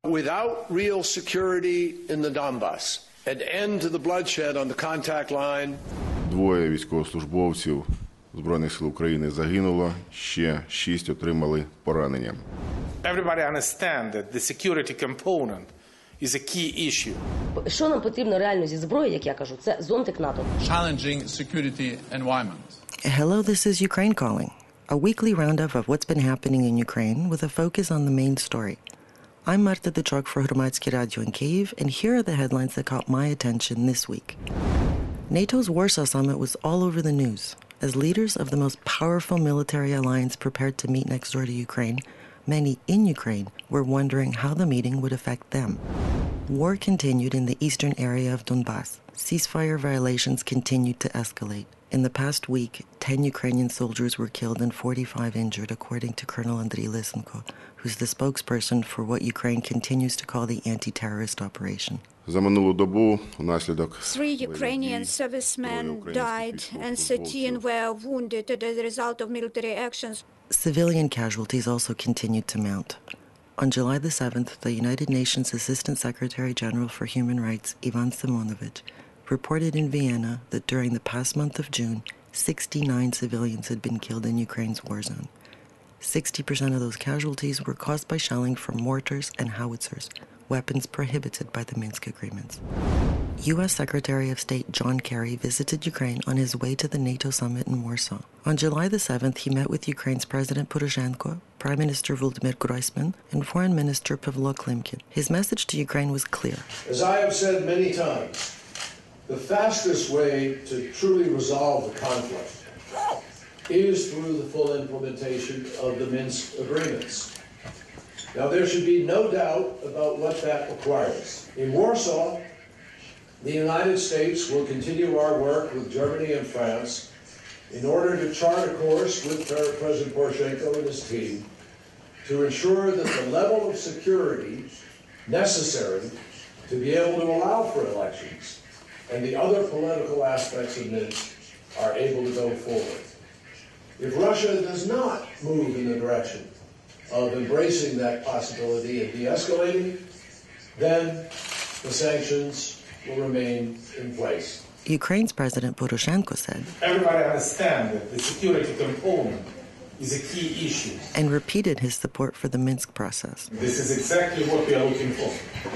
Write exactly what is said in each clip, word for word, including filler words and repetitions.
Without real security in the Donbass, an end to the bloodshed on the contact line. Двоє військовослужбовців Збройних сил України загинуло, ще шість отримали поранення. Everybody understand that the security component is a key issue. Що нам потрібно реально зі зброї, як я кажу, це зонтик НАТО. Challenging security environment. Hello, this is Ukraine Calling, a weekly roundup of what's been happening in Ukraine with a focus on the main story. I'm Marta Dechok for Hromadske Radio in Kyiv, and here are the headlines that caught my attention this week. NATO's Warsaw Summit was all over the news. As leaders of the most powerful military alliance prepared to meet next door to Ukraine, many in Ukraine were wondering how the meeting would affect them. War continued in the eastern area of Donbass. Ceasefire violations continued to escalate. In the past week, ten Ukrainian soldiers were killed and forty-five injured, according to Colonel Andriy Lysenko, who's the spokesperson for what Ukraine continues to call the anti-terrorist operation. За минулу добу унаслідок Three Ukrainian servicemen died and thirteen were wounded as a result of military actions. Civilian casualties also continued to mount. On July the seventh, the United Nations Assistant Secretary General for Human Rights, Ivan Simonovich, reported in Vienna that during the past month of June, sixty-nine civilians had been killed in Ukraine's war zone. sixty percent of those casualties were caused by shelling from mortars and howitzers, weapons prohibited by the Minsk agreements. U S Secretary of State John Kerry visited Ukraine on his way to the NATO summit in Warsaw. On July the seventh, he met with Ukraine's President Poroshenko, Prime Minister Volodymyr Groysman, and Foreign Minister Pavlo Klimkin. His message to Ukraine was clear. As I have said many times, the fastest way to truly resolve the conflict is through the full implementation of the Minsk agreements. Now, there should be no doubt about what that requires. In Warsaw, the United States will continue our work with Germany and France in order to chart a course with President Poroshenko and his team to ensure that the level of security necessary to be able to allow for elections and the other political aspects of Minsk are able to go forward. If Russia does not move in the direction of embracing that possibility and de-escalating, then the sanctions will remain in place. Ukraine's President Poroshenko said, Everybody understands that the security component is a key issue. And repeated his support for the Minsk process. This is exactly what we are looking for.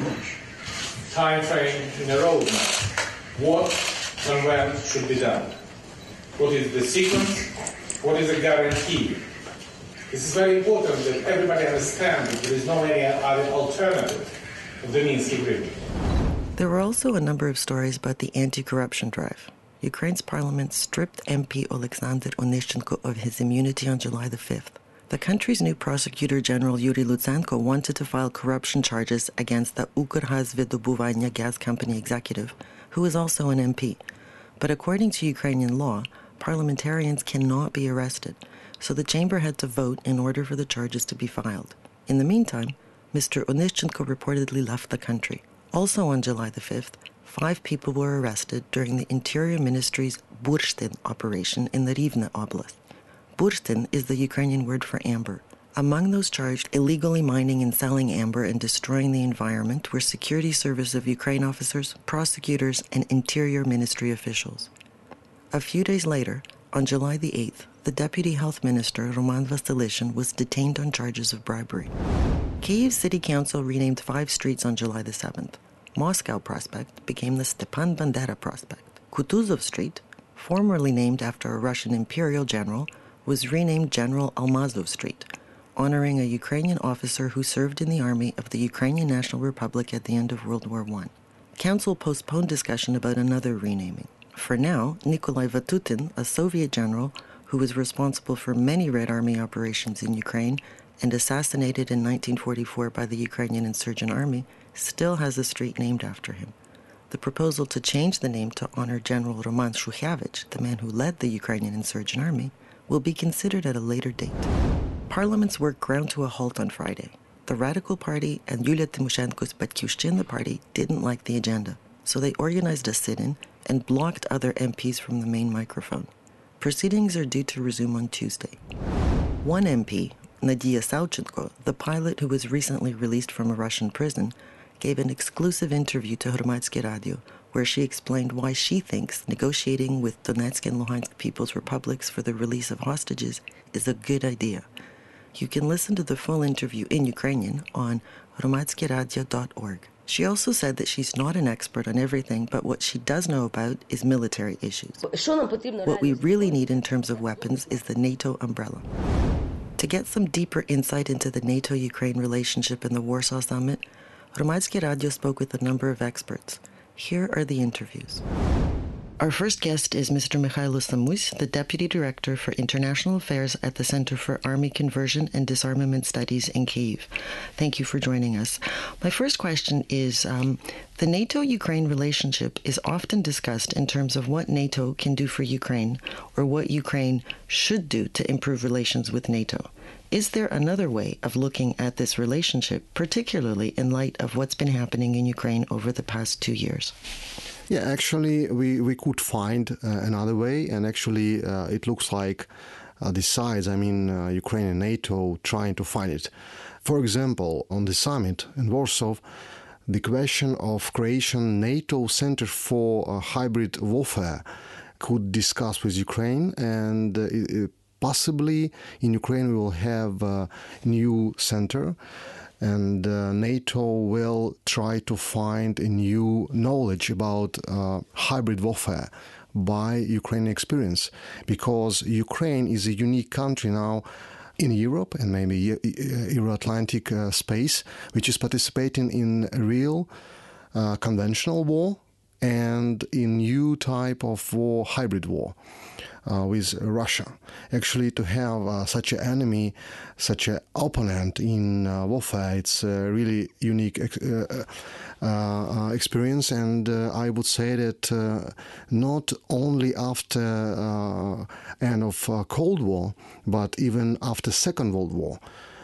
Time frame in a roadmap. What and when should be done? What is the sequence? What is the guarantee? This is very important that everybody understands that there is no any other alternative of the Minsk agreement. There were also a number of stories about the anti-corruption drive. Ukraine's parliament stripped M P Oleksandr Onyshchenko of his immunity on July the fifth. The country's new prosecutor general Yuri Lutsenko wanted to file corruption charges against the Ukrgazvidobuvania gas company executive, who is also an M P. But according to Ukrainian law, parliamentarians cannot be arrested, so the chamber had to vote in order for the charges to be filed. In the meantime, Mister Onyshchenko reportedly left the country. Also on July the fifth, five people were arrested during the Interior Ministry's Burштyn operation in the Rivne Oblast. Burштyn is the Ukrainian word for amber. Among those charged illegally mining and selling amber and destroying the environment were Security Service of Ukraine officers, prosecutors, and Interior Ministry officials. A few days later, on July the eighth, the Deputy Health Minister, Roman Vasilyshin, was detained on charges of bribery. Kyiv City Council renamed five streets on July the seventh. Moscow Prospect became the Stepan Bandera Prospect. Kutuzov Street, formerly named after a Russian imperial general, was renamed General Almazov Street, honoring a Ukrainian officer who served in the army of the Ukrainian National Republic at the end of World War One. Council postponed discussion about another renaming. For now, Nikolai Vatutin, a Soviet general who was responsible for many Red Army operations in Ukraine and assassinated in nineteen forty-four by the Ukrainian Insurgent Army, still has a street named after him. The proposal to change the name to honor General Roman Shukhevych, the man who led the Ukrainian Insurgent Army, will be considered at a later date. Parliament's work ground to a halt on Friday. The Radical Party and Yulia Tymoshenko's Batyushchina party didn't like the agenda, so they organized a sit-in and blocked other M Ps from the main microphone. Proceedings are due to resume on Tuesday. One M P, Nadia Savchenko, the pilot who was recently released from a Russian prison, gave an exclusive interview to Hromadske Radio where she explained why she thinks negotiating with Donetsk and Luhansk People's Republics for the release of hostages is a good idea. You can listen to the full interview in Ukrainian on hromadske radio dot org. She also said that she's not an expert on everything, but what she does know about is military issues. What we really need in terms of weapons is the NATO umbrella. To get some deeper insight into the NATO-Ukraine relationship in the Warsaw Summit, Hromadske Radio spoke with a number of experts. Here are the interviews. Our first guest is Mister Mikhailo Samus, the Deputy Director for International Affairs at the Center for Army Conversion and Disarmament Studies in Kyiv. Thank you for joining us. My first question is, um, the NATO-Ukraine relationship is often discussed in terms of what NATO can do for Ukraine or what Ukraine should do to improve relations with NATO. Is there another way of looking at this relationship, particularly in light of what's been happening in Ukraine over the past two years? Yeah, actually, we, we could find uh, another way, and actually uh, it looks like uh, the sides, I mean, uh, Ukraine and NATO, trying to find it. For example, on the summit in Warsaw, the question of creation NATO Center for uh, Hybrid Warfare could discuss with Ukraine, and uh, it, possibly in Ukraine we will have a new center, and uh, NATO will try to find a new knowledge about uh, hybrid warfare by Ukrainian experience, because Ukraine is a unique country now in Europe and maybe Euro-Atlantic uh, space, which is participating in a real uh, conventional war and in new type of war, hybrid war. Uh, with Russia. Actually, to have uh, such an enemy, such an opponent in uh, warfare, it's a really unique ex- uh, uh, uh, experience, and uh, I would say that uh, not only after uh, end of uh, Cold War, but even after Second World War,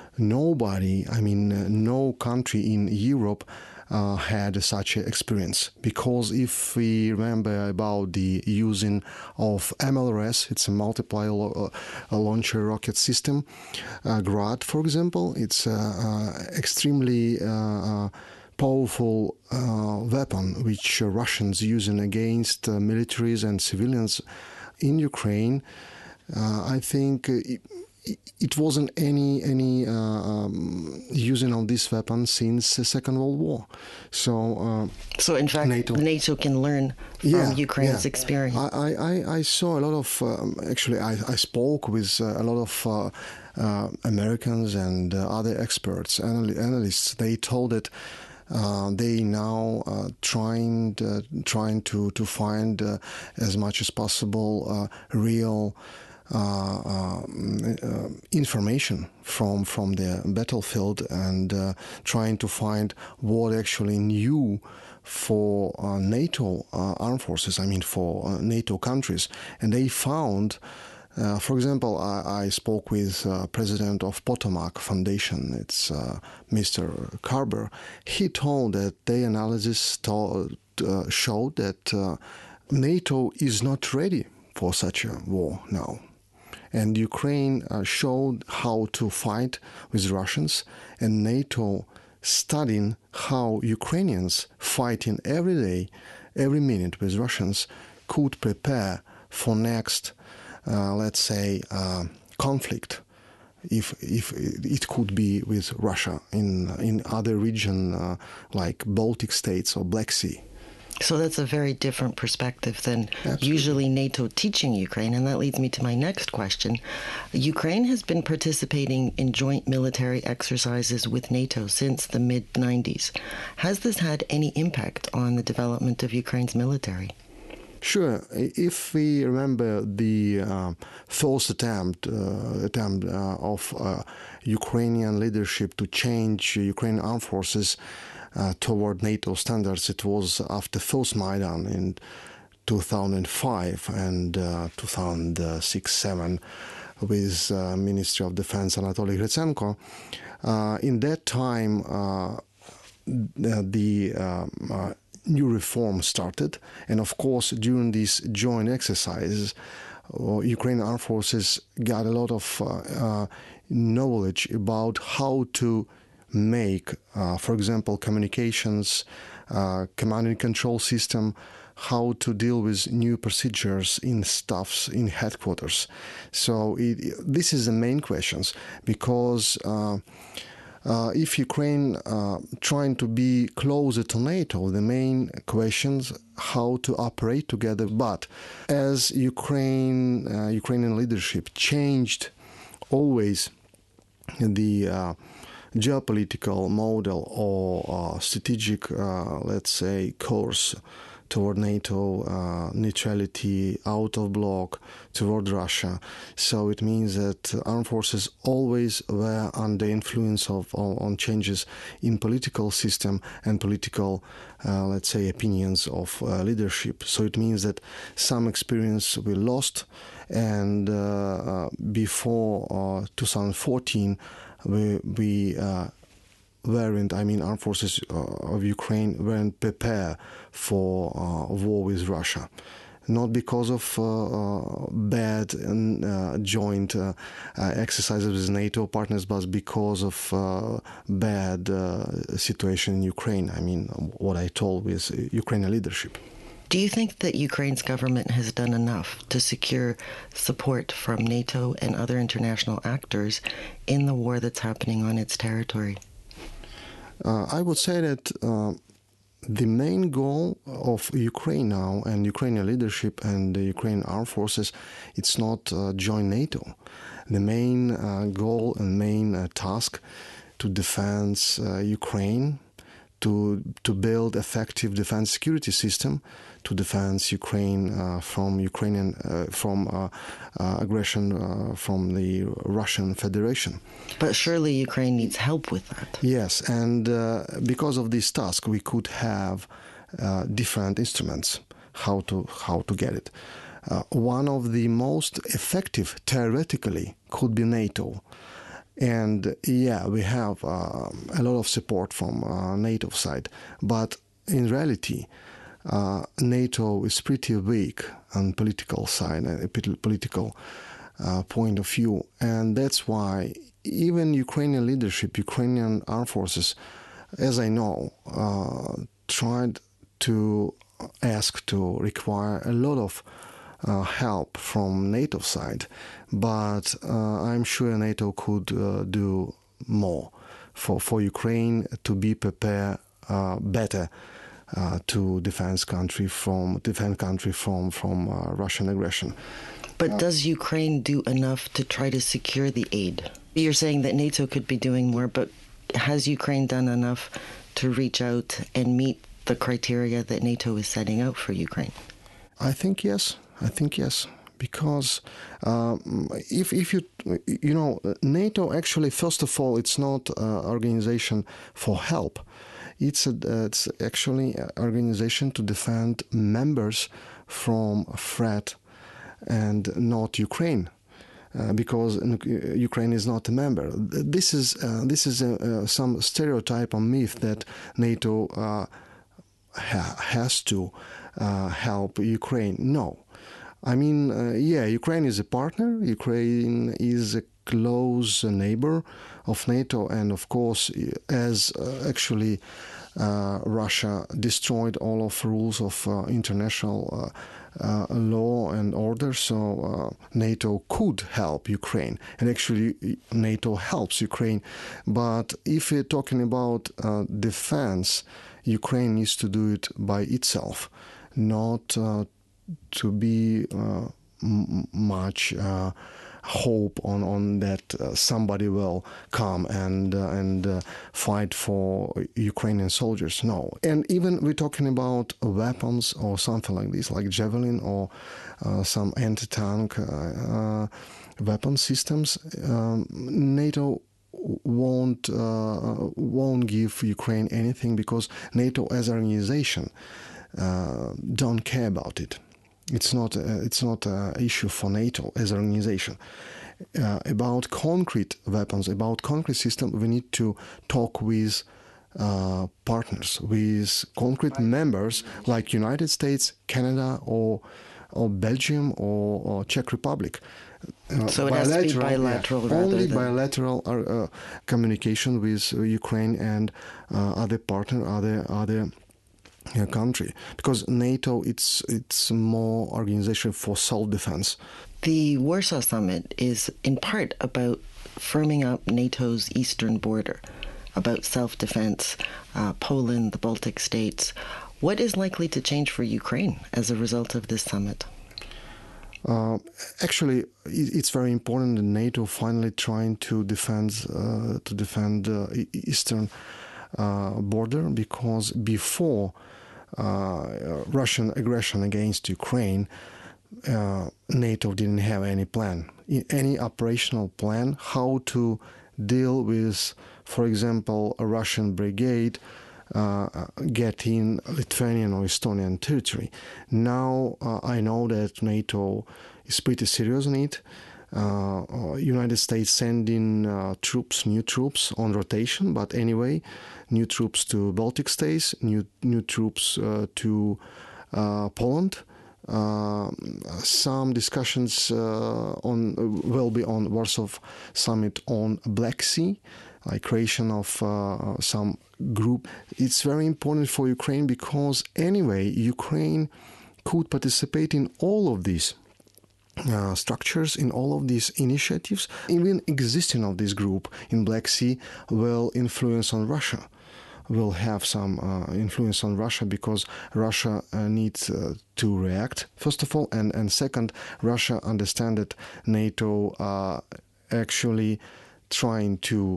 nobody, I mean, uh, no country in Europe Uh, had such an experience, because if we remember about the using of M L R S, it's a multiple uh, launcher rocket system, uh, Grad, for example, it's an uh, extremely uh, powerful uh, weapon which uh, Russians using against uh, militaries and civilians in Ukraine. Uh, I think it, It wasn't any any uh, um, using of this weapon since the Second World War. So, uh, so in fact, NATO, NATO can learn from yeah, Ukraine's yeah. experience. I, I, I saw a lot of, um, actually, I, I spoke with uh, a lot of uh, uh, Americans and uh, other experts, anal- analysts. They told that uh, they now uh, trying uh, trying to to find uh, as much as possible uh, real. Uh, uh, uh, information from from the battlefield, and uh, trying to find what actually new for uh, NATO uh, armed forces, I mean for uh, NATO countries. And they found, uh, for example, I, I spoke with uh, president of Potomac Foundation, it's uh, Mister Carber. He told that their analysis told, uh, showed that uh, NATO is not ready for such a war now. And Ukraine uh, showed how to fight with Russians, and NATO studying how Ukrainians fighting every day, every minute with Russians could prepare for next, uh, let's say, uh, conflict, if if it could be with Russia in in other region uh, like Baltic states or Black Sea. So that's a very different perspective than Absolutely. Usually NATO teaching Ukraine, and that leads me to my next question. Ukraine has been participating in joint military exercises with NATO since the mid nineties. Has this had any impact on the development of Ukraine's military? Sure. If we remember the uh, first attempt, uh, attempt uh, of uh, Ukrainian leadership to change Ukrainian armed forces Uh, toward NATO standards, it was after first Maidan in two thousand five and uh, two thousand six seven with uh, Ministry of Defense Anatoly Gritsenko. Uh, in that time, uh, the, the um, uh, new reform started, and of course, during these joint exercises, uh, Ukrainian armed forces got a lot of uh, uh, knowledge about how to make, uh, for example, communications, uh, command and control system, how to deal with new procedures in staffs, in headquarters. So it, this is the main questions, because uh, uh, if Ukraine uh, trying to be closer to NATO, the main questions how to operate together. But as Ukraine, uh, Ukrainian leadership changed always the uh, geopolitical model or uh, strategic, uh, let's say, course toward NATO, uh, neutrality, out of bloc, toward Russia. So it means that armed forces always were under influence of on changes in political system and political, uh, let's say, opinions of uh, leadership. So it means that some experience we lost, and uh, uh, before uh, two thousand fourteen, we, we uh, weren't, I mean, armed forces uh, of Ukraine weren't prepared for uh, war with Russia. Not because of uh, uh, bad and uh, joint uh, uh, exercises with NATO partners, but because of uh, bad uh, situation in Ukraine. I mean, what I told with Ukrainian leadership. Do you think that Ukraine's government has done enough to secure support from NATO and other international actors in the war that's happening on its territory? Uh, I would say that uh, the main goal of Ukraine now and Ukrainian leadership and the Ukrainian armed forces, it's not uh, join NATO. The main uh, goal and main uh, task to defend uh, Ukraine, to to build effective defense security system, to defend Ukraine uh, from Ukrainian uh, from uh, uh, aggression uh, from the Russian Federation. But surely Ukraine needs help with that. Yes, and uh, because of this task, we could have uh, different instruments how to how to get it. Uh, one of the most effective theoretically could be NATO. And yeah, we have uh, a lot of support from uh, NATO side, but in reality, uh, NATO is pretty weak on political side, a political uh, point of view, and that's why even Ukrainian leadership, Ukrainian armed forces, as I know, uh, tried to ask to require a lot of Uh, help from NATO side, but uh, I'm sure NATO could uh, do more for, for Ukraine to be prepared uh, better uh, to defend country from defend country from from uh, Russian aggression. But uh, does Ukraine do enough to try to secure the aid? You're saying that NATO could be doing more, but has Ukraine done enough to reach out and meet the criteria that NATO is setting out for Ukraine? I think yes. I think yes, because um, if if you you know NATO actually, first of all, it's not an organization for help. It's a, it's actually an organization to defend members from threat, and not Ukraine, uh, because Ukraine is not a member. This is uh, this is a, uh, some stereotype or myth that NATO uh, ha- has to uh, help Ukraine. No. I mean, uh, yeah, Ukraine is a partner. Ukraine is a close neighbor of NATO, and of course, as uh, actually uh, Russia destroyed all of the rules of uh, international uh, uh, law and order, so uh, NATO could help Ukraine, and actually NATO helps Ukraine. But if we're talking about uh, defense, Ukraine needs to do it by itself, not uh, to be uh, m- much uh, hope on on that uh, somebody will come and uh, and uh, fight for Ukrainian soldiers. No, and even we're talking about weapons or something like this, like Javelin or uh, some anti-tank uh, uh, weapon systems. Um, NATO won't uh, won't give Ukraine anything because NATO as an organization uh, don't care about it. It's not uh, it's not an issue for NATO as an organization. Uh, about concrete weapons, about concrete system, we need to talk with uh, partners, with concrete members like United States, Canada, or or Belgium or, or Czech Republic. Uh, so it has to be bilateral yeah, rather only than... bilateral uh, communication with uh, Ukraine and uh, other partner, other other uh, country, because NATO it's it's more organization for self-defense. The Warsaw Summit is in part about firming up NATO's eastern border, about self-defense, uh, Poland, the Baltic states. What is likely to change for Ukraine as a result of this summit? Uh, actually, it's very important that NATO finally trying to defend uh, to defend uh, eastern uh, border, because before uh, Russian aggression against Ukraine, uh, NATO didn't have any plan, any operational plan how to deal with, for example, a Russian brigade Uh, get in Lithuanian or Estonian territory. Now uh, I know that NATO is pretty serious on it. Uh, uh, United States sending uh, troops, new troops on rotation, but anyway, new troops to Baltic states, new new troops uh, to uh, Poland. Uh, some discussions uh, on will be on Warsaw Summit on Black Sea, like creation of uh, some group. It's very important for Ukraine because anyway, Ukraine could participate in all of these uh, structures, in all of these initiatives. Even existing of this group in Black Sea will influence on Russia, will have some uh, influence on Russia, because Russia uh, needs uh, to react, first of all, and, and second, Russia understands that NATO uh, actually trying to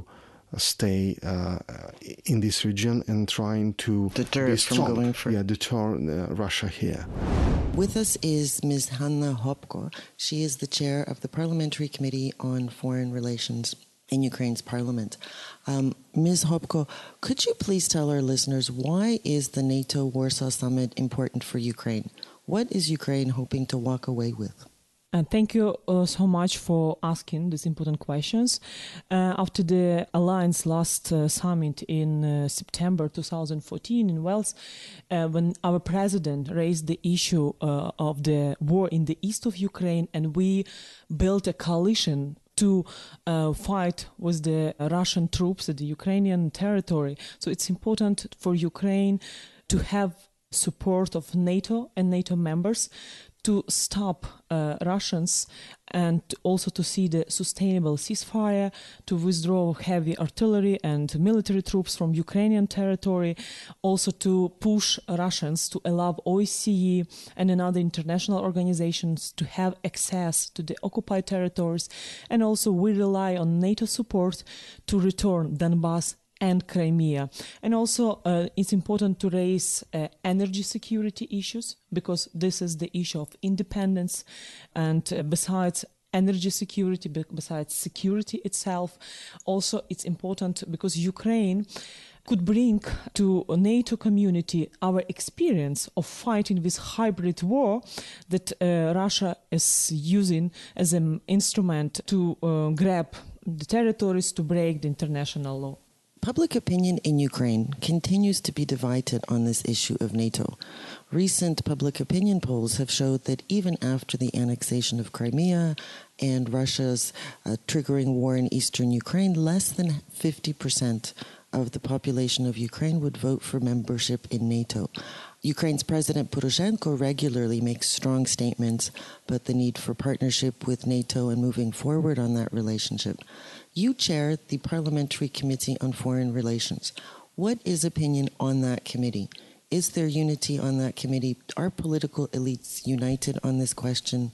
stay uh, in this region and trying to deter be from strong. going for yeah, deter uh, Russia here. With us is Miz Hanna Hopko. She is the chair of the Parliamentary Committee on Foreign Relations in Ukraine's parliament. Um, Miz Hopko, could you please tell our listeners, why is the NATO Warsaw Summit important for Ukraine? What is Ukraine hoping to walk away with? Uh, thank you uh, so much for asking these important questions. Uh, after the Alliance last uh, summit in uh, September twenty fourteen in Wales, uh, when our president raised the issue uh, of the war in the east of Ukraine, and we built a coalition to uh, fight with the Russian troops at the Ukrainian territory. So it's important for Ukraine to have support of NATO and NATO members to stop uh, Russians, and also to see the sustainable ceasefire, to withdraw heavy artillery and military troops from Ukrainian territory, also to push Russians to allow O S C E and another international organizations to have access to the occupied territories. And also we rely on NATO support to return Donbass and Crimea. And also uh, it's important to raise uh, energy security issues, because this is the issue of independence, and uh, besides energy security, besides security itself, also it's important because Ukraine could bring to a NATO community our experience of fighting this hybrid war that uh, Russia is using as an instrument to uh, grab the territories, to break the international law. Public opinion in Ukraine continues to be divided on this issue of NATO. Recent public opinion polls have showed that even after the annexation of Crimea and Russia's uh, triggering war in eastern Ukraine, less than fifty percent of the population of Ukraine would vote for membership in NATO. Ukraine's President Poroshenko regularly makes strong statements about the need for partnership with NATO and moving forward on that relationship. You chair the Parliamentary Committee on Foreign Relations. What is opinion on that committee? Is there unity on that committee? Are political elites united on this question?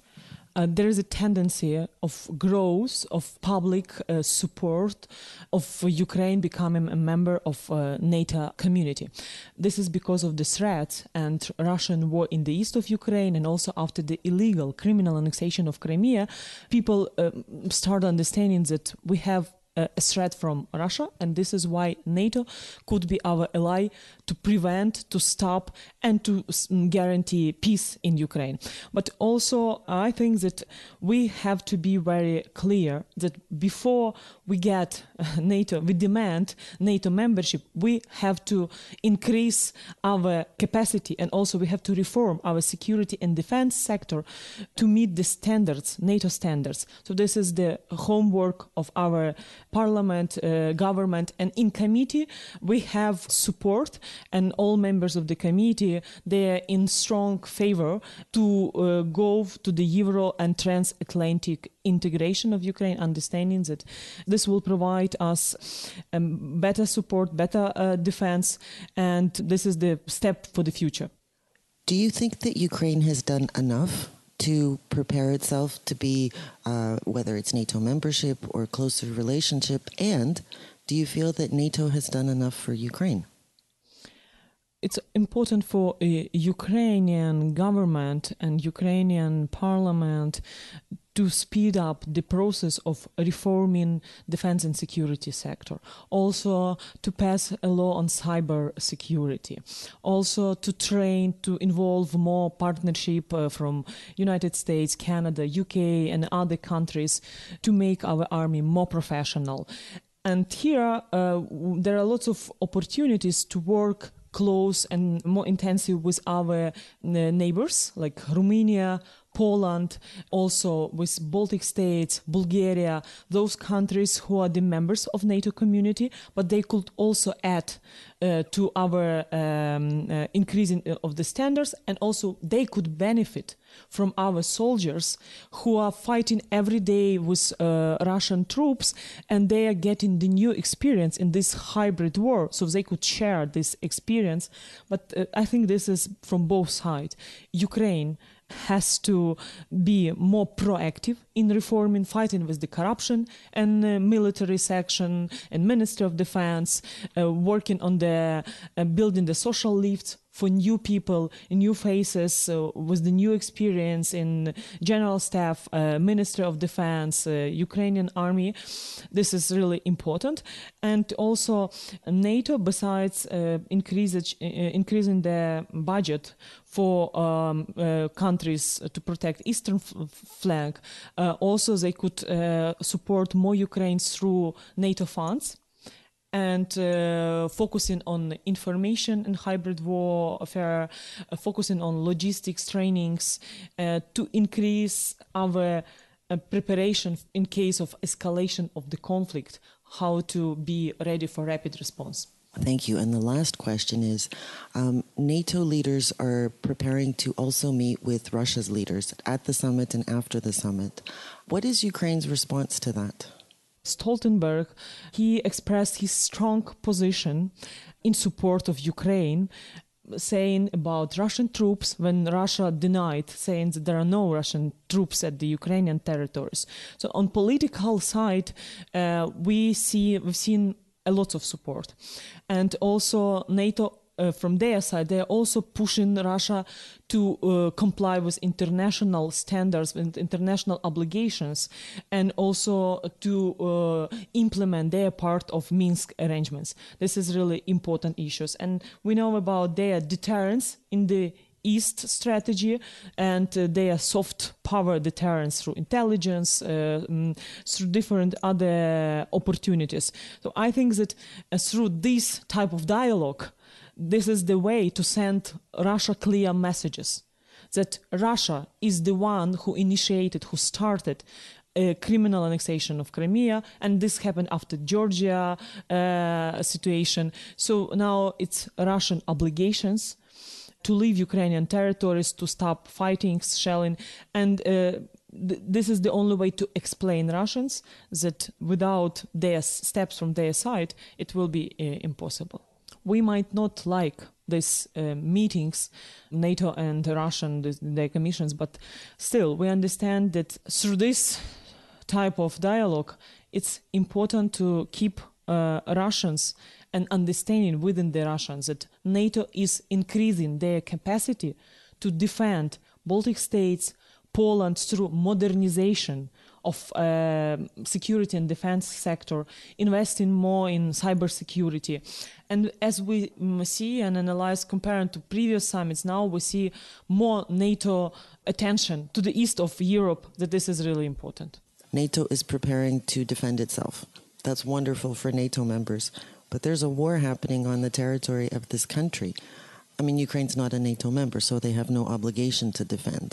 Uh, there is a tendency of growth of public uh, support of uh, Ukraine becoming a member of uh, NATO community. This is because of the threat and Russian war in the east of Ukraine, and also after the illegal criminal annexation of Crimea, people uh, start understanding that we have uh, a threat from Russia, and this is why NATO could be our ally to prevent, to stop, and to guarantee peace in Ukraine. But also, I think that we have to be very clear that before we get NATO, we demand NATO membership, we have to increase our capacity, and also we have to reform our security and defense sector to meet the standards, NATO standards. So this is the homework of our parliament, uh, government, and in committee we have support, and all members of the committee, they are in strong favor to uh, go to the Euro and transatlantic integration of Ukraine, understanding that this will provide us um, better support, better uh, defense, and this is the step for the future. Do you think that Ukraine has done enough to prepare itself to be, uh, whether it's NATO membership or closer relationship, and do you feel that NATO has done enough for Ukraine? It's important for a Ukrainian government and Ukrainian parliament to speed up the process of reforming defense and security sector. Also to pass a law on cyber security. Also to train, to involve more partnership uh, from United States, Canada, U K and other countries to make our army more professional. And here uh, there are lots of opportunities to work close and more intensive with our neighbors like Romania, Poland, also with Baltic states, Bulgaria, those countries who are the members of NATO community, but they could also add uh, to our um, uh, increasing of the standards, and also they could benefit from our soldiers who are fighting every day with uh, Russian troops, and they are getting the new experience in this hybrid war, so they could share this experience. But uh, I think this is from both sides. Ukraine has to be more proactive in reforming, fighting with the corruption and uh, military section and Ministry of Defense, uh, working on the uh, building the social lifts for new people, new faces, uh, with the new experience in general staff, uh, Ministry of Defense, uh, Ukrainian army. This is really important. And also NATO, besides uh, increase, uh, increasing the budget for um, uh, countries to protect eastern f flank, uh, also they could uh, support more Ukraine through NATO funds, and uh, focusing on information and hybrid warfare, uh, focusing on logistics trainings uh, to increase our uh, preparation in case of escalation of the conflict, how to be ready for rapid response. Thank you. And the last question is, um, NATO leaders are preparing to also meet with Russia's leaders at the summit and after the summit. What is Ukraine's response to that? Stoltenberg, he expressed his strong position in support of Ukraine, saying about Russian troops when Russia denied, saying that there are no Russian troops at the Ukrainian territories. So on political side, uh, we see, we've seen a lot of support. And also NATO, uh, from their side, they're also pushing Russia to uh, comply with international standards and international obligations, and also to uh, implement their part of Minsk arrangements. This is really important issues. And we know about their deterrence in the East strategy and uh, their soft power deterrence through intelligence, uh, um, through different other opportunities. So I think that uh, through this type of dialogue, this is the way to send Russia clear messages that Russia is the one who initiated, who started a criminal annexation of Crimea, and this happened after Georgia uh, situation. So now it's Russian obligations to leave Ukrainian territories, to stop fighting, shelling, and uh, th this is the only way to explain Russians that without their steps from their side, it will be uh, impossible. We might not like these uh, meetings, NATO and Russian, their commissions, but still we understand that through this type of dialogue, it's important to keep uh, Russians and understanding within the Russians that NATO is increasing their capacity to defend Baltic states, Poland through modernization of uh, security and defense sector, investing more in cybersecurity. And as we um, see and analyze, comparing to previous summits, now we see more NATO attention to the east of Europe, that this is really important. NATO is preparing to defend itself. That's wonderful for NATO members. But there's a war happening on the territory of this country. I mean, Ukraine's not a NATO member, so they have no obligation to defend.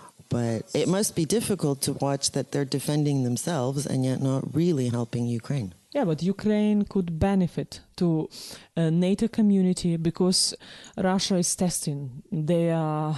But it must be difficult to watch that they're defending themselves and yet not really helping Ukraine. Yeah, but Ukraine could benefit to a NATO community because Russia is testing their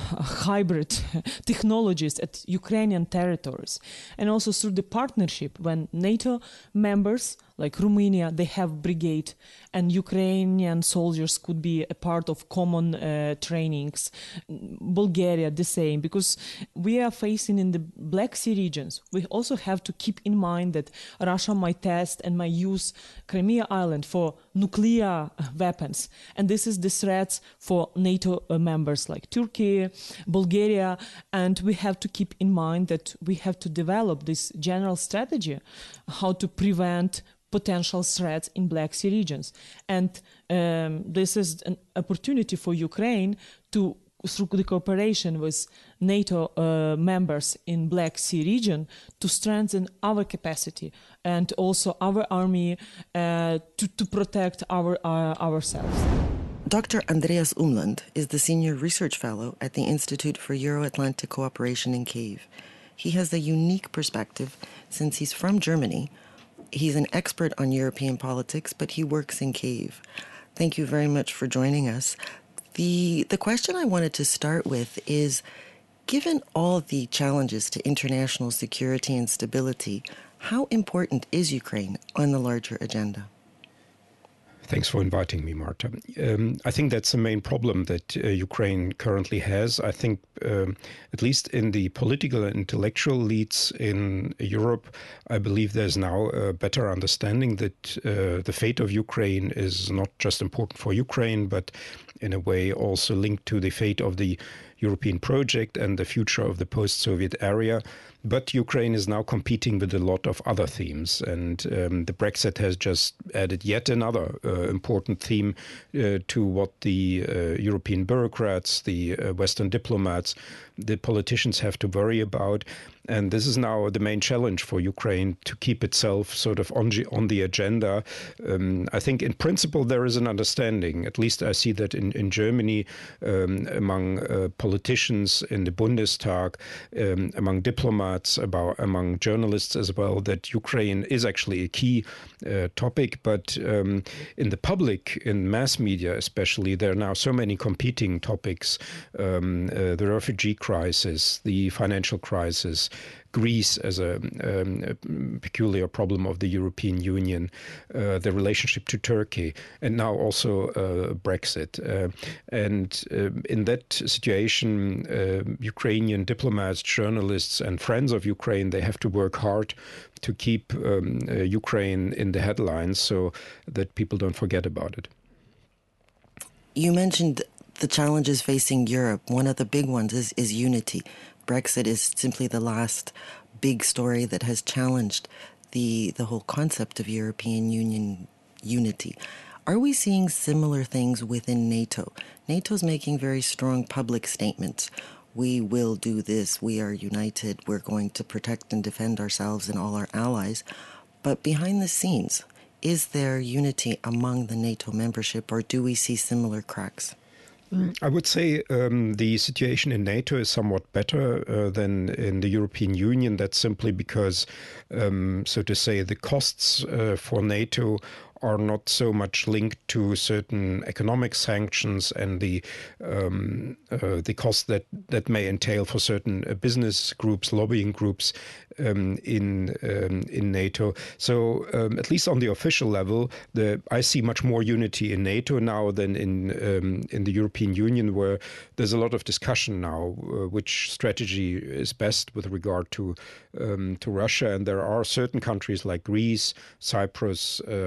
hybrid technologies at Ukrainian territories. And also through the partnership, when NATO members like Romania, they have brigade, and Ukrainian soldiers could be a part of common uh, trainings. Bulgaria, the same, because we are facing in the Black Sea regions. We also have to keep in mind that Russia might test and might use Crimea Island for nuclear weapons. And this is the threats for NATO members like Turkey, Bulgaria, and we have to keep in mind that we have to develop this general strategy, how to prevent potential threats in Black Sea regions. And um, this is an opportunity for Ukraine to, through the cooperation with NATO uh, members in Black Sea region, to strengthen our capacity and also our army uh, to, to protect our uh, ourselves. Doctor Andreas Umland is the Senior Research Fellow at the Institute for Euro-Atlantic Cooperation in Kyiv. He has a unique perspective since he's from Germany. He's an expert on European politics, but he works in Kyiv. Thank you very much for joining us. The, the question I wanted to start with is, given all the challenges to international security and stability, how important is Ukraine on the larger agenda? Thanks for inviting me, Marta. Um, I think that's the main problem that uh, Ukraine currently has. I think, um, at least in the political and intellectual elites in Europe, I believe there's now a better understanding that uh, the fate of Ukraine is not just important for Ukraine, but in a way also linked to the fate of the European project and the future of the post-Soviet area. But Ukraine is now competing with a lot of other themes, and um, the Brexit has just added yet another uh, important theme uh, to what the uh, European bureaucrats, the uh, Western diplomats, the politicians have to worry about. And this is now the main challenge for Ukraine, to keep itself sort of on, on the agenda. Um, I think in principle there is an understanding, at least I see that in, in Germany, um, among uh, politicians in the Bundestag, um, among diplomats, about among journalists as well, that Ukraine is actually a key uh, topic. But um, in the public, in mass media especially, there are now so many competing topics. Um, uh, the refugee crisis, the financial crisis, Greece as a, um, a peculiar problem of the European Union, uh, the relationship to Turkey, and now also uh, Brexit. Uh, and uh, in that situation, uh, Ukrainian diplomats, journalists, and friends of Ukraine, they have to work hard to keep um, uh, Ukraine in the headlines so that people don't forget about it. You mentioned the challenges facing Europe. One of the big ones is, is unity. Brexit is simply the last big story that has challenged the the whole concept of European Union unity. Are we seeing similar things within NATO? NATO's making very strong public statements. We will do this. We are united. We're going to protect and defend ourselves and all our allies. But behind the scenes, is there unity among the NATO membership, or do we see similar cracks? I would say um, the situation in NATO is somewhat better uh, than in the European Union. That's simply because, um, so to say, the costs uh, for NATO are not so much linked to certain economic sanctions and the um, uh, the costs that, that may entail for certain uh, business groups, lobbying groups um, in um, in NATO. So um, at least on the official level, the I see much more unity in NATO now than in um, in the European Union, where there's a lot of discussion now uh, which strategy is best with regard to um, to Russia, and there are certain countries like Greece, Cyprus, uh, Hungary,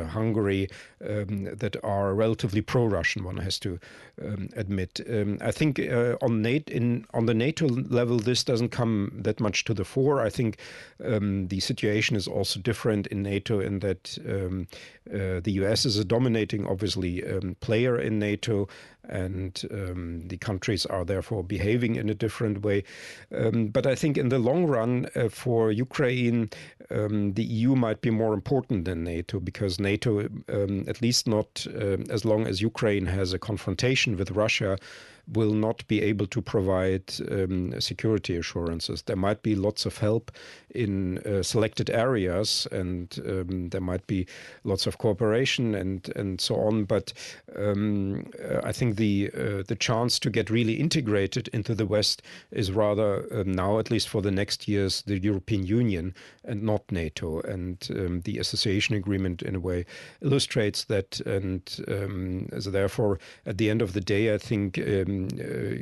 Hungary um, that are relatively pro-Russian, one has to um, admit. Um, I think uh, on, NATO, in, on the NATO level, this doesn't come that much to the fore. I think um, the situation is also different in NATO in that um, uh, the U S is a dominating, obviously, um, player in NATO, and um, the countries are therefore behaving in a different way. Um, but I think in the long run, uh, for Ukraine, um, the E U might be more important than NATO, because NATO, um, at least not uh, as long as Ukraine has a confrontation with Russia, will not be able to provide um, security assurances. There might be lots of help in uh, selected areas, and um, there might be lots of cooperation and and so on. But um, uh, I think the uh, the chance to get really integrated into the West is rather uh, now, at least for the next years, the European Union and not NATO. And um, the association agreement, in a way, illustrates that. And um, so therefore, at the end of the day, I think um, Uh,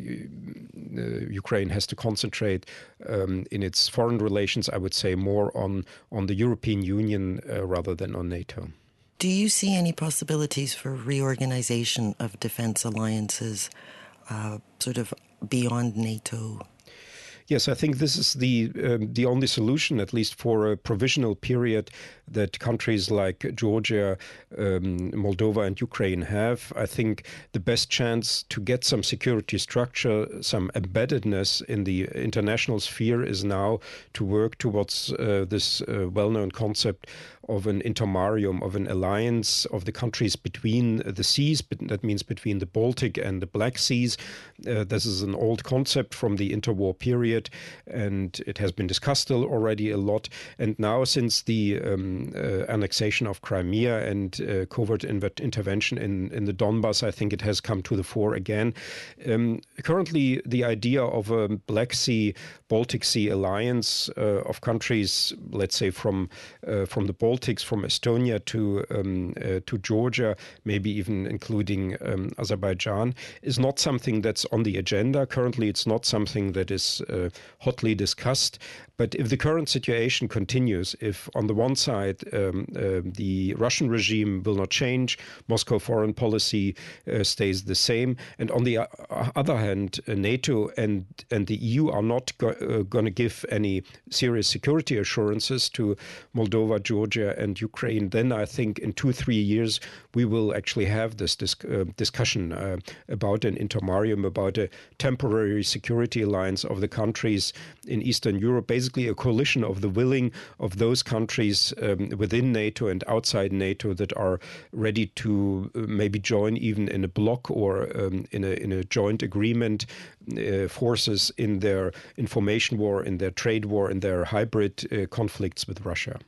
uh, Ukraine has to concentrate um, in its foreign relations, I would say, more on, on the European Union uh, rather than on NATO. Do you see any possibilities for reorganization of defense alliances uh, sort of beyond NATO? Yes, I think this is the um, the only solution, at least for a provisional period, that countries like Georgia, um, Moldova and Ukraine have. I think the best chance to get some security structure, some embeddedness in the international sphere is now to work towards uh, this uh, well-known concept of an intermarium, of an alliance of the countries between the seas. That means between the Baltic and the Black Seas. Uh, this is an old concept from the interwar period, and it has been discussed already a lot. And now, since the um, uh, annexation of Crimea and uh, covert inv- intervention in, in the Donbass, I think it has come to the fore again. Um, currently, the idea of a Black Sea, Baltic Sea alliance uh, of countries, let's say from uh, from the Baltics, from Estonia to um, uh, to Georgia, maybe even including um, Azerbaijan, is not something that's on the agenda. Currently, it's not something that is uh, hotly discussed. But if the current situation continues, if on the one side um, uh, the Russian regime will not change, Moscow foreign policy uh, stays the same, and on the other hand, uh, NATO and and the E U are not go- uh, going to give any serious security assurances to Moldova, Georgia, and Ukraine, then I think in two, three years we will actually have this dis- uh, discussion uh, about an intermarium, about a temporary security alliance of the countries in Eastern Europe, basically a coalition of the willing of those countries um, within NATO and outside NATO that are ready to uh, maybe join even in a bloc or um, in a in a joint agreement uh, forces in their information war, in their trade war, in their hybrid uh, conflicts with Russia.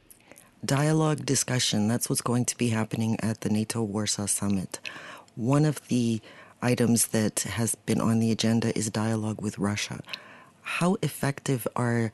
Dialogue, discussion, that's what's going to be happening at the NATO Warsaw Summit. One of the items that has been on the agenda is dialogue with Russia. How effective are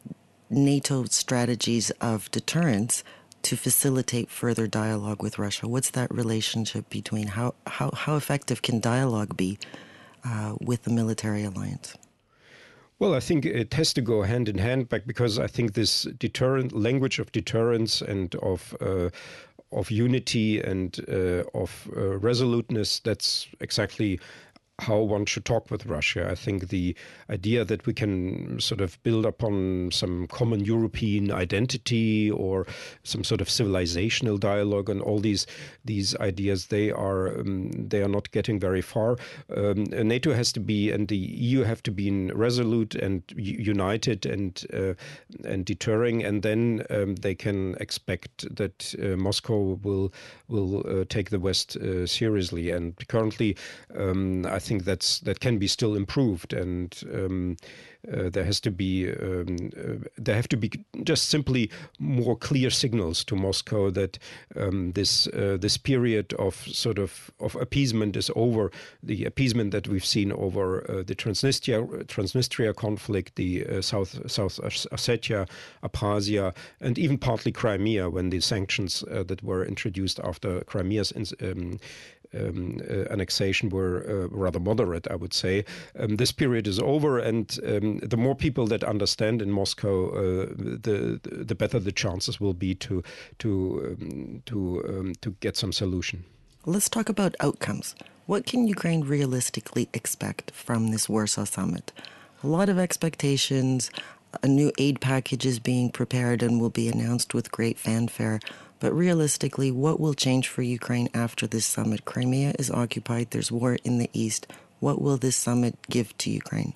NATO strategies of deterrence to facilitate further dialogue with Russia? What's that relationship between, how, how, how effective can dialogue be uh, with the military alliance? Well, I think it has to go hand in hand back, because I think this deterrent language of deterrence and of uh, of unity and uh, of uh, resoluteness, that's exactly how one should talk with Russia. I think the idea that we can sort of build upon some common European identity or some sort of civilizational dialogue and all these these ideas, they are um, they are not getting very far. Um, NATO has to be, and the E U have to be resolute and united and uh, and deterring, and then um, they can expect that uh, Moscow will will uh, take the West uh, seriously. And currently, um, I think that's that can be still improved, and um, uh, there has to be um, uh, there have to be just simply more clear signals to Moscow that um, this uh, this period of sort of of appeasement is over. The appeasement that we've seen over uh, the Transnistria Transnistria conflict, the uh, South South Ossetia, Abkhazia, and even partly Crimea, when the sanctions uh, that were introduced after Crimea's um, um, uh, annexation were uh, rather moderate, I would say. Um, this period is over, and um, the more people that understand in Moscow, uh, the the better the chances will be to to um, to um, to get some solution. Let's talk about outcomes. What can Ukraine realistically expect from this Warsaw summit? A lot of expectations. A new aid package is being prepared and will be announced with great fanfare. But realistically, what will change for Ukraine after this summit? Crimea is occupied. There's war in the east. What will this summit give to Ukraine?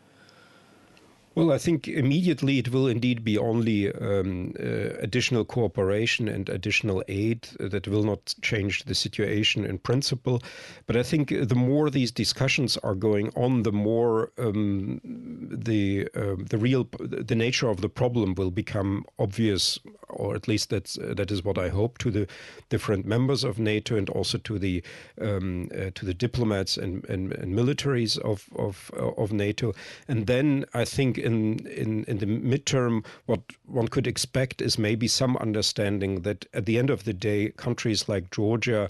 Well, I think immediately it will indeed be only um, uh, additional cooperation and additional aid that will not change the situation in principle. But I think the more these discussions are going on, the more um, the uh, the real the nature of the problem will become obvious, or at least that's uh, that is what I hope, to the different members of NATO and also to the um, uh, to the diplomats and, and, and militaries of of of NATO. And then I think in, in in the midterm, what one could expect is maybe some understanding that at the end of the day, countries like Georgia,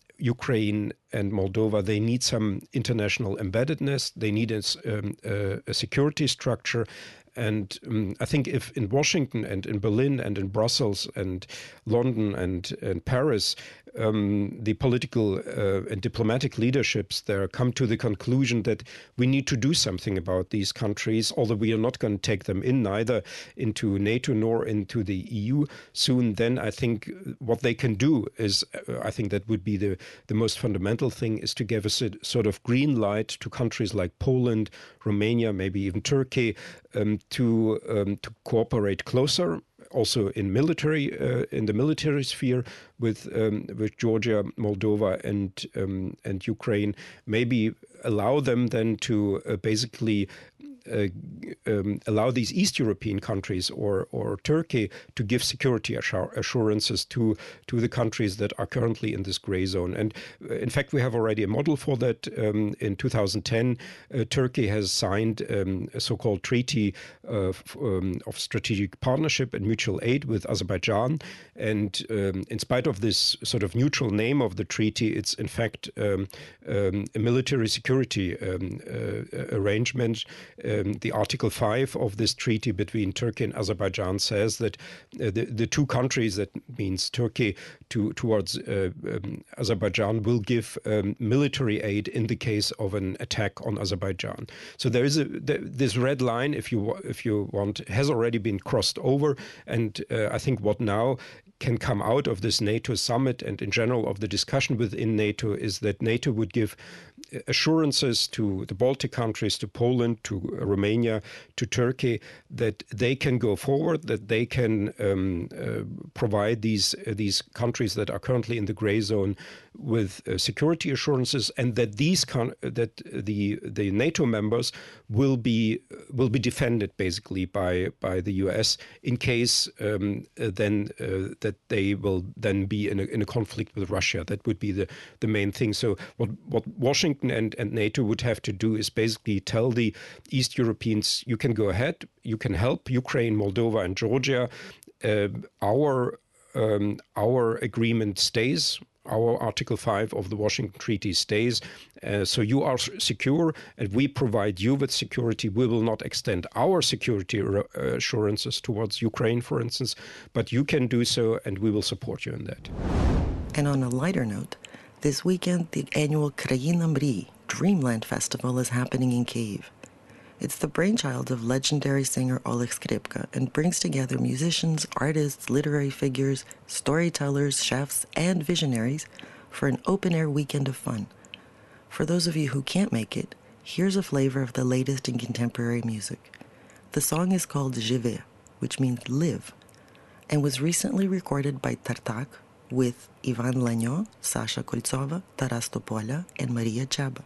Ukraine and Moldova, they need some international embeddedness. They need a, um, a, a security structure. And um, I think if in Washington and in Berlin and in Brussels and London and, and Paris, um, the political uh, and diplomatic leaderships there come to the conclusion that we need to do something about these countries, although we are not going to take them in neither into NATO nor into the E U soon, then I think what they can do is, uh, I think that would be the, the most fundamental thing, is to give us a sort of green light to countries like Poland, Romania, maybe even Turkey, um, to um, to cooperate closer, also in military uh, in the military sphere with um, with Georgia, Moldova, and um, and Ukraine. Maybe allow them then to uh, basically. Uh, um, allow these East European countries or or Turkey to give security assur- assurances to to the countries that are currently in this gray zone. And uh, in fact, we have already a model for that. Um, in two thousand ten, uh, Turkey has signed um, a so-called treaty of, um, of strategic partnership and mutual aid with Azerbaijan. And um, in spite of this sort of neutral name of the treaty, it's in fact um, um, a military security um, uh, arrangement. Uh, Um, the Article five of this treaty between Turkey and Azerbaijan says that uh, the, the two countries, that means Turkey to, towards uh, um, Azerbaijan, will give um, military aid in the case of an attack on Azerbaijan. So there is a th- this red line, if you if you want, has already been crossed over, and uh, I think what now can come out of this NATO summit and in general of the discussion within NATO is that NATO would give assurances to the Baltic countries, to Poland, to Romania, to Turkey, that they can go forward, that they can um, uh, provide these uh, these countries that are currently in the gray zone with uh, security assurances, and that these con- that the the NATO members will be will be defended basically by by the U S in case um, uh, then uh, that they will then be in a, in a conflict with Russia. That would be the, the main thing. So what what Washington and, and NATO would have to do is basically tell the East Europeans, you can go ahead, you can help Ukraine, Moldova and Georgia. Uh, our um, our agreement stays. Our Article five of the Washington Treaty stays. Uh, so you are secure and we provide you with security. We will not extend our security re- assurances towards Ukraine, for instance, but you can do so and we will support you in that. And on a lighter note, this weekend, the annual Kraina Mri Dreamland Festival is happening in Kyiv. It's the brainchild of legendary singer Oleg Skripka and brings together musicians, artists, literary figures, storytellers, chefs, and visionaries for an open-air weekend of fun. For those of you who can't make it, here's a flavor of the latest in contemporary music. The song is called Живи, which means live, and was recently recorded by Tartak with Ivan Lanyo, Sasha Koltsova, Taras Topola, and Maria Chaba.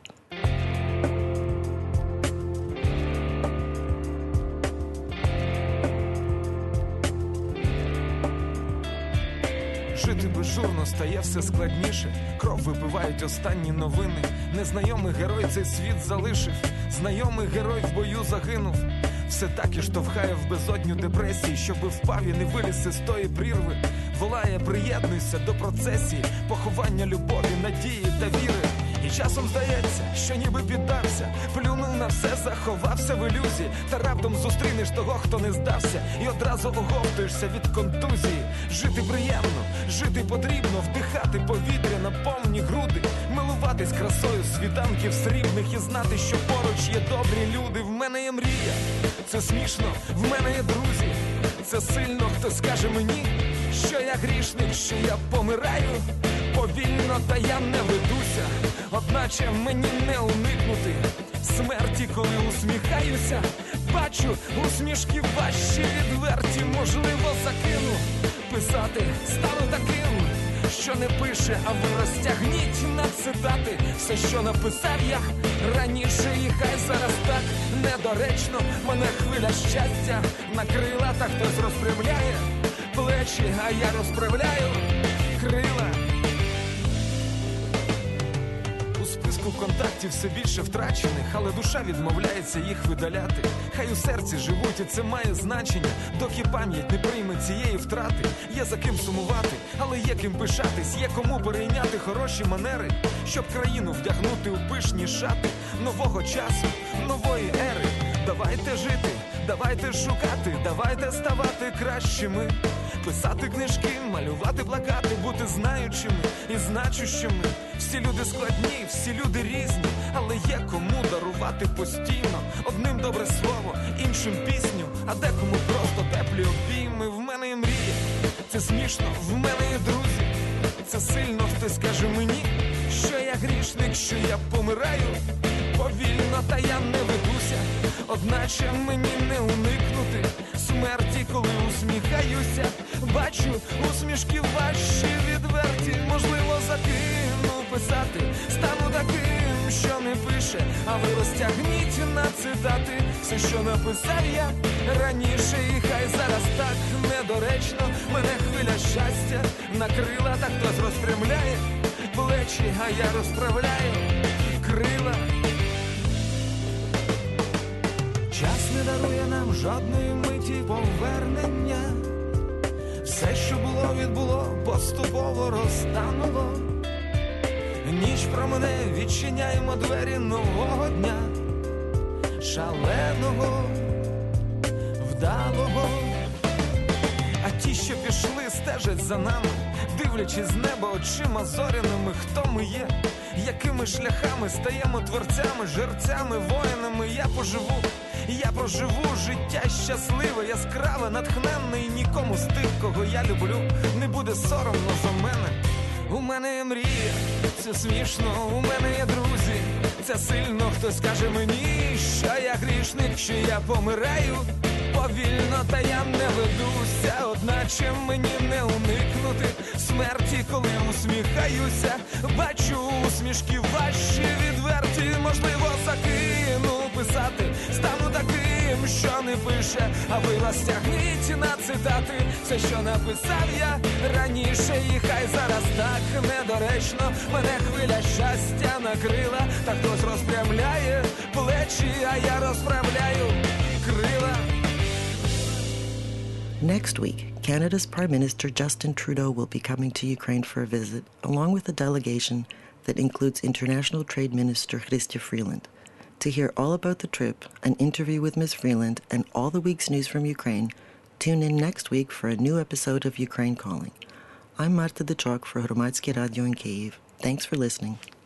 Жити безжурно стає все складніше. Кров випивають останні новини. Незнайомий герой цей світ залишив. Знайомий герой в бою загинув. все так і штовхає в безодню депресії, щоби впав і не виліз із тої прірви. Волає, приєднуйся до процесії, поховання любові, надії та віри. І часом здається, що ніби піддався, плюнув на все, заховався в ілюзії. Та раптом зустрінеш того, хто не здався, і одразу оговтуєшся від контузії. Жити приємно, жити потрібно, вдихати повітря на повні груди, милуватись красою світанків срібних і знати, що поруч є добрі люди. В мене є мрія, це смішно, в мене є друзі, це сильно, хто скаже мені, що я грішник, що я помираю повільно, та я не ведуся, одначе мені не уникнути смерті, коли усміхаюся. Бачу усмішки ваші відверті, можливо, закину писати, стану таким, що не пише, а ви розтягніть на цитати все, що написав я раніше, і хай зараз так недоречно мене хвиля щастя накрила, та хтось розпрямляє плечі, а я розправляю крила. У списку контактів все більше втрачених, але душа відмовляється їх видаляти. Хай у серці живуть, і це має значення, доки пам'ять не прийме цієї втрати. Є за ким сумувати, але є ким пишатись, є кому перейняти хороші манери, щоб країну вдягнути у пишні шати нового часу, нової ери. Давайте жити, давайте шукати, давайте ставати кращими, писати книжки, малювати плакати, бути знаючими і значущими. Всі люди складні, всі люди різні, але є кому дарувати постійно. Одним добре слово, іншим пісню, а декому просто теплі обійми. В мене є мрія, це смішно, в мене є друзі, це сильно, хтось скаже мені, що я грішник, що я помираю повільно, та я не ведуся, одначе мені не уникнути смерті, коли усміхаюся. Бачу усмішки ваші відверті, можливо, закину писати, стану таким, що не пише, а ви розтягніть на цитати все, що написав я раніше, і хай зараз так недоречно мене хвиля щастя накрила, та хтось розпрямляє плечі, а я розправляю крила. Час не дарує нам жодної миті повернення. Все, що було, відбуло, поступово розтануло. Ніч про мене, відчиняємо двері нового дня, шаленого, вдалого. А ті, що пішли, стежать за нами, дивлячись з неба очима зоряними. Хто ми є, якими шляхами стаємо творцями, жерцями, воїнами. Я поживу, я проживу життя щасливе, яскраве, натхненне, і нікому з тих, кого я люблю, не буде соромно за мене. У мене є мрія, це смішно, у мене є друзі, це сильно, хтось скаже мені, що я грішник, що я помираю повільно, та я не ведуся, одначе мені не уникнути смерті, коли усміхаюся. Бачу усмішки ваші відверті, можливо, закину писати, стану таким, що не пише, а ви розтягніть на цитати все, що написав я раніше, і хай зараз так недоречно мене хвиля щастя накрила, та хтось розпрямляє плечі, а я розправляю крила. Next week, Canada's Prime Minister Justin Trudeau will be coming to Ukraine for a visit, along with a delegation that includes International Trade Minister Chrystia Freeland. To hear all about the trip, an interview with Miz Freeland, and all the week's news from Ukraine, tune in next week for a new episode of Ukraine Calling. I'm Marta Dechok for Hromadske Radio in Kyiv. Thanks for listening.